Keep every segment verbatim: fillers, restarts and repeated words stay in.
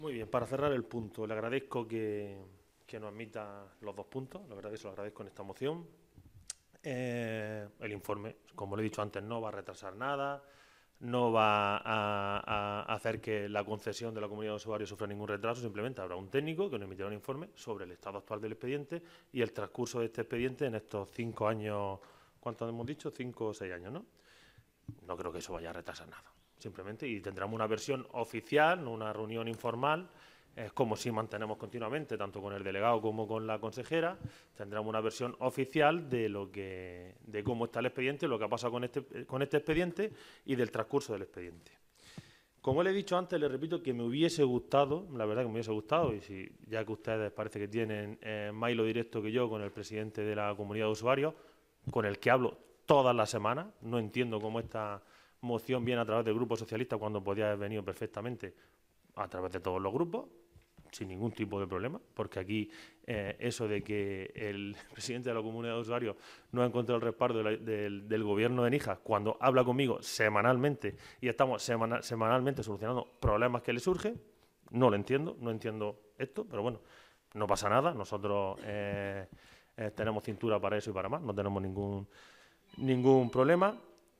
Muy bien, para cerrar el punto, le agradezco que, que nos admita los dos puntos, la verdad que se lo agradezco en esta moción. Eh, el informe, como le he dicho antes, no va a retrasar nada, no va a, a hacer que la concesión de la comunidad de usuarios sufra ningún retraso, simplemente habrá un técnico que nos emitirá un informe sobre el estado actual del expediente y el transcurso de este expediente en estos cinco años, ¿cuántos hemos dicho? Cinco o seis años, ¿no? No creo que eso vaya a retrasar nada, simplemente, y tendremos una versión oficial, no una reunión informal, eh, como si mantenemos continuamente, tanto con el delegado como con la consejera, tendremos una versión oficial de lo que, de cómo está el expediente, lo que ha pasado con este, con este expediente y del transcurso del expediente. Como le he dicho antes, le repito que me hubiese gustado, la verdad que me hubiese gustado, y si ya que ustedes parece que tienen eh, más hilo directo que yo con el presidente de la comunidad de usuarios, con el que hablo todas las semanas, no entiendo cómo esta moción viene a través del Grupo Socialista cuando podía haber venido perfectamente a través de todos los grupos, sin ningún tipo de problema, porque aquí eh, eso de que el presidente de la comunidad de usuarios no ha encontrado el respaldo de la, del, del gobierno de Níjar cuando habla conmigo semanalmente y estamos semana, semanalmente solucionando problemas que le surgen, no lo entiendo, no entiendo esto, pero bueno, no pasa nada, nosotros eh, eh, tenemos cintura para eso y para más, no tenemos ningún, ningún problema.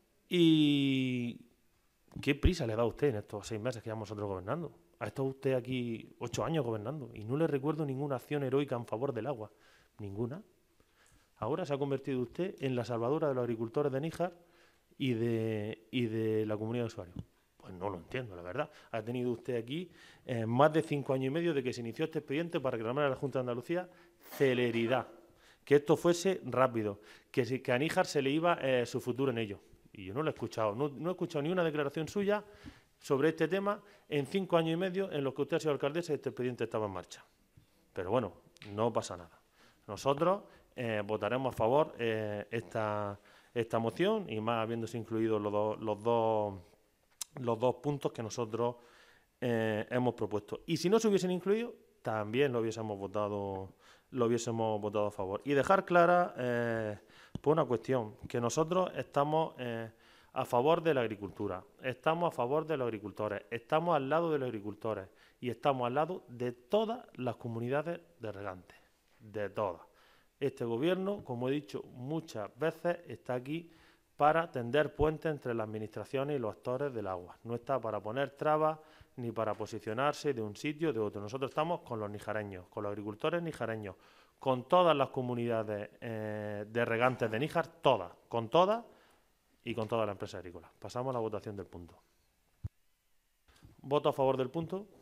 ¿Y qué prisa le da a usted en estos seis meses que llevamos nosotros gobernando? Ha estado usted aquí ocho años gobernando y no le recuerdo ninguna acción heroica en favor del agua. Ninguna. Ahora se ha convertido usted en la salvadora de los agricultores de Níjar y de, y de la comunidad de usuarios. Pues no lo entiendo, la verdad. Ha tenido usted aquí eh, más de cinco años y medio de que se inició este expediente para reclamar a la Junta de Andalucía celeridad. Que esto fuese rápido. Que, si, que a Níjar se le iba eh, su futuro en ello. Y yo no lo he escuchado. No, no he escuchado ni una declaración suya sobre este tema en cinco años y medio en los que usted ha sido alcaldesa y este expediente estaba en marcha. Pero bueno, no pasa nada. Nosotros eh, votaremos a favor eh, esta, esta moción y más habiéndose incluido los, do, los, dos, los dos puntos que nosotros eh, hemos propuesto. Y si no se hubiesen incluido, también lo hubiésemos votado, lo hubiésemos votado a favor. Y dejar clara eh, por una cuestión, que nosotros estamos eh, a favor de la agricultura, estamos a favor de los agricultores, estamos al lado de los agricultores y estamos al lado de todas las comunidades de regantes, de todas. Este gobierno, como he dicho muchas veces, está aquí para tender puentes entre las administraciones y los actores del agua. No está para poner trabas ni para posicionarse de un sitio o de otro. Nosotros estamos con los nijareños, con los agricultores nijareños, con todas las comunidades eh, de regantes de Níjar, todas, con todas y con todas las empresas agrícolas. Pasamos a la votación del punto. ¿Voto a favor del punto?